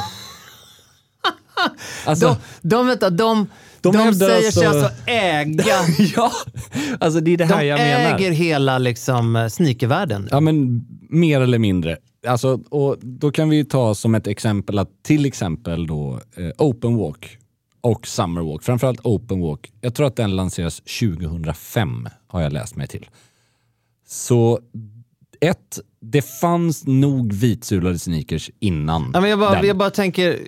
Alltså, de säger sig alltså äga. Ja, alltså det är det här jag menar. De äger hela liksom sneakervärlden. Ja, men mer eller mindre. Alltså, och då kan vi ta som ett exempel att till exempel då Open Walk och Summer Walk, framförallt Open Walk. Jag tror att den lanseras 2005, har jag läst mig till. Så det fanns nog vitsulade sneakers innan. Ja, men jag bara tänker,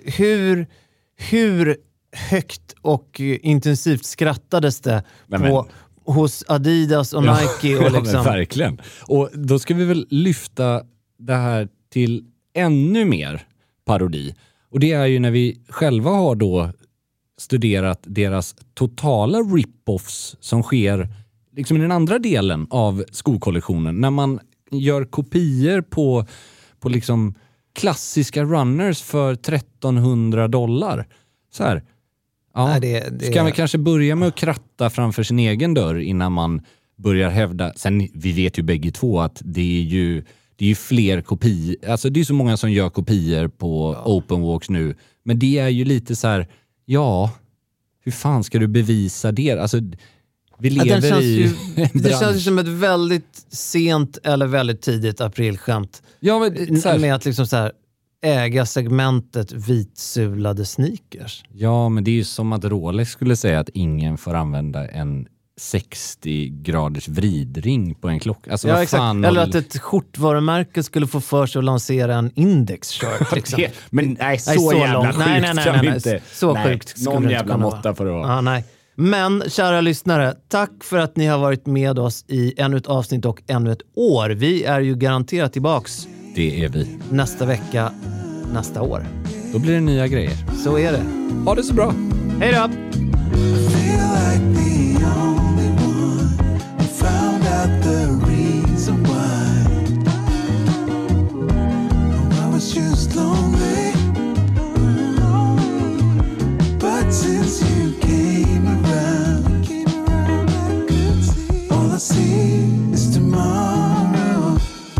hur högt och intensivt skrattades det hos Adidas och Nike? Och liksom. Ja, men verkligen. Och då ska vi väl lyfta det här till ännu mer parodi. Och det är ju när vi själva har då studerat deras totala rip-offs som sker liksom i den andra delen av skokollektionen. När man gör kopior på liksom klassiska runners för $1,300. Så här. Ja, ska vi kanske börja med att kratta framför sin egen dörr innan man börjar hävda. Sen, vi vet ju bägge två att det är ju fler kopior. Alltså det är så många som gör kopior på open walks nu. Men det är ju lite så här, hur fan ska du bevisa det? Alltså, vi lever i det känns ju som ett väldigt sent eller väldigt tidigt aprilskämt. Ja, men med att liksom så här äga segmentet vitsulade sneakers. Ja, men det är ju som att Rolex skulle säga att ingen får använda en 60 graders vridring på en klocka. Alltså, ja, exakt. Eller att ett skjortvarumärke skulle få för sig att lansera en index-shirt. Liksom. Men nej, så jävla sjukt kan vi inte. Så sjukt skulle någon det jävla inte måtta för att vara. Ja, nej. Men kära lyssnare, tack för att ni har varit med oss i ännu ett avsnitt och ännu ett år. Vi är ju garanterat tillbaks. Det är vi. Nästa vecka, nästa år. Då blir det nya grejer. Så är det. Ha det så bra. Hej då! Since you came around, all I see is tomorrow.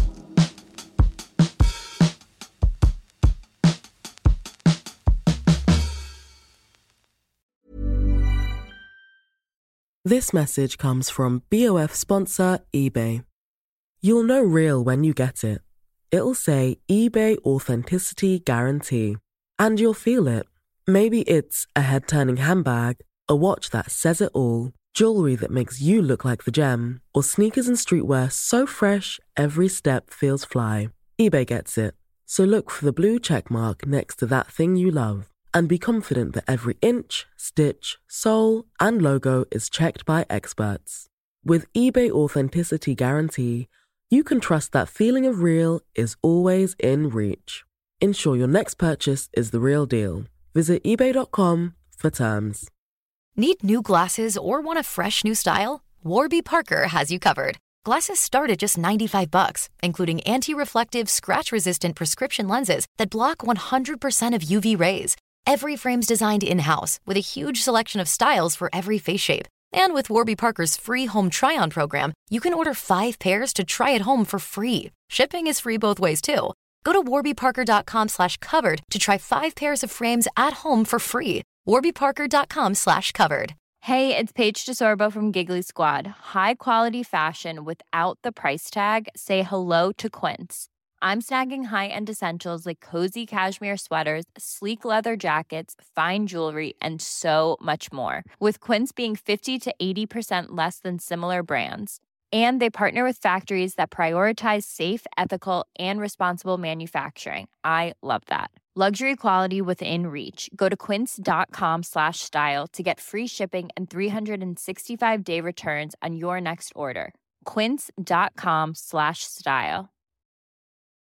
This message comes from BOF sponsor eBay. You'll know real when you get it. It'll say eBay Authenticity Guarantee. And you'll feel it. Maybe it's a head-turning handbag, a watch that says it all, jewelry that makes you look like the gem, or sneakers and streetwear so fresh every step feels fly. eBay gets it. So look for the blue check mark next to that thing you love and be confident that every inch, stitch, sole, and logo is checked by experts. With eBay Authenticity Guarantee, you can trust that feeling of real is always in reach. Ensure your next purchase is the real deal. Visit eBay.com for terms. Need new glasses or want a fresh new style? Warby Parker has you covered. Glasses start at just $95, including anti-reflective, scratch-resistant prescription lenses that block 100% of UV rays. Every frame's designed in-house with a huge selection of styles for every face shape. And with Warby Parker's free home try-on program, you can order 5 pairs to try at home for free. Shipping is free both ways, too. Go to warbyparker.com/covered to try 5 pairs of frames at home for free. warbyparker.com/covered. Hey, it's Paige DeSorbo from Giggly Squad. High quality fashion without the price tag. Say hello to Quince. I'm snagging high-end essentials like cozy cashmere sweaters, sleek leather jackets, fine jewelry, and so much more. With Quince being 50 to 80% less than similar brands. And they partner with factories that prioritize safe, ethical, and responsible manufacturing. I love that. Luxury quality within reach. Go to quince.com/style to get free shipping and 365-day returns on your next order. Quince.com/style.